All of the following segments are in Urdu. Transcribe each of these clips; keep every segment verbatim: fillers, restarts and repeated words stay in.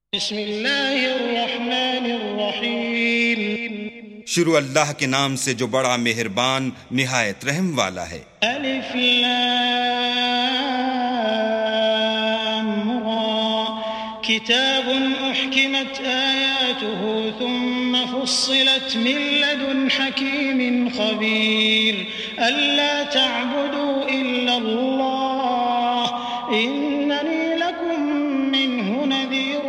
بسم اللہ الرحمن الرحیم شروع اللہ کے نام سے جو بڑا مہربان نہایت رحم والا ہے۔ الف لام را کتاب احکمت آیاته ثم فصلت من لدن حکیم خبیر الا تعبدوا الا اللہ اننی لکم منہ نذیر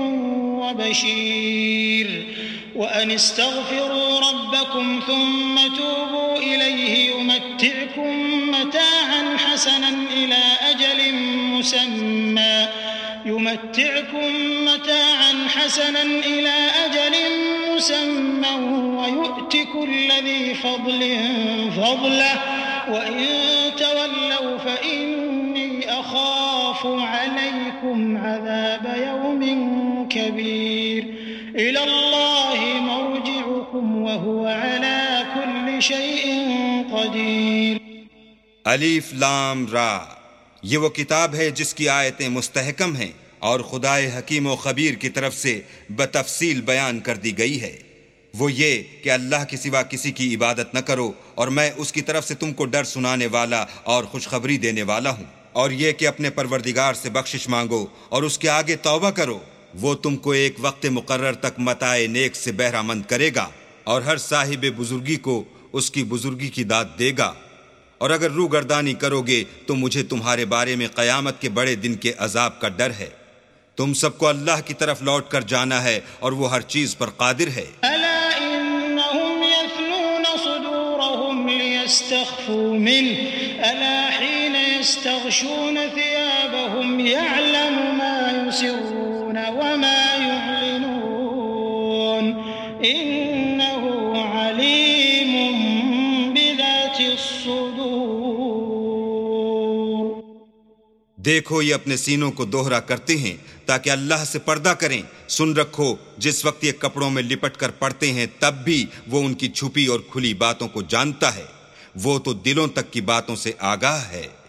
وبشیر وأن استغفروا ربكم ثم توبوا إليه يمتعكم متاعا حسنا إلى أجل مسمى يمتعكم متاعا حسنا إلى أجل مسمى ويؤت كل ذي فضل فضله وإن تولوا فإني أخاف عليكم عذاب يوم كبير إلى الله مرجعكم وهو على كل شيء قدير۔ الف لام را، یہ وہ کتاب ہے جس کی آیتیں مستحکم ہیں اور خدائے حکیم و خبیر کی طرف سے بتفصیل بیان کر دی گئی ہے۔ وہ یہ کہ اللہ کے سوا کسی کی عبادت نہ کرو، اور میں اس کی طرف سے تم کو ڈر سنانے والا اور خوشخبری دینے والا ہوں، اور یہ کہ اپنے پروردگار سے بخشش مانگو اور اس کے آگے توبہ کرو۔ وہ تم کو ایک وقت مقرر تک متاع نیک سے بہرہ مند کرے گا، اور ہر صاحب بزرگی کو اس کی بزرگی کی داد دے گا، اور اگر روگردانی کرو گے تو مجھے تمہارے بارے میں قیامت کے بڑے دن کے عذاب کا ڈر ہے۔ تم سب کو اللہ کی طرف لوٹ کر جانا ہے، اور وہ ہر چیز پر قادر ہے۔ الا انهم يثنون صدورهم ليستخفوا منه الا حين يستغشون ثيابهم يعلم ما يسرون وما يعلنون انه عليم بذات الصدور۔ دیکھو یہ اپنے سینوں کو دوہرا کرتے ہیں تاکہ اللہ سے پردہ کریں۔ سن رکھو جس وقت یہ کپڑوں میں لپٹ کر پڑتے ہیں تب بھی وہ ان کی چھپی اور کھلی باتوں کو جانتا ہے۔ وہ تو دلوں تک کی باتوں سے آگاہ ہے۔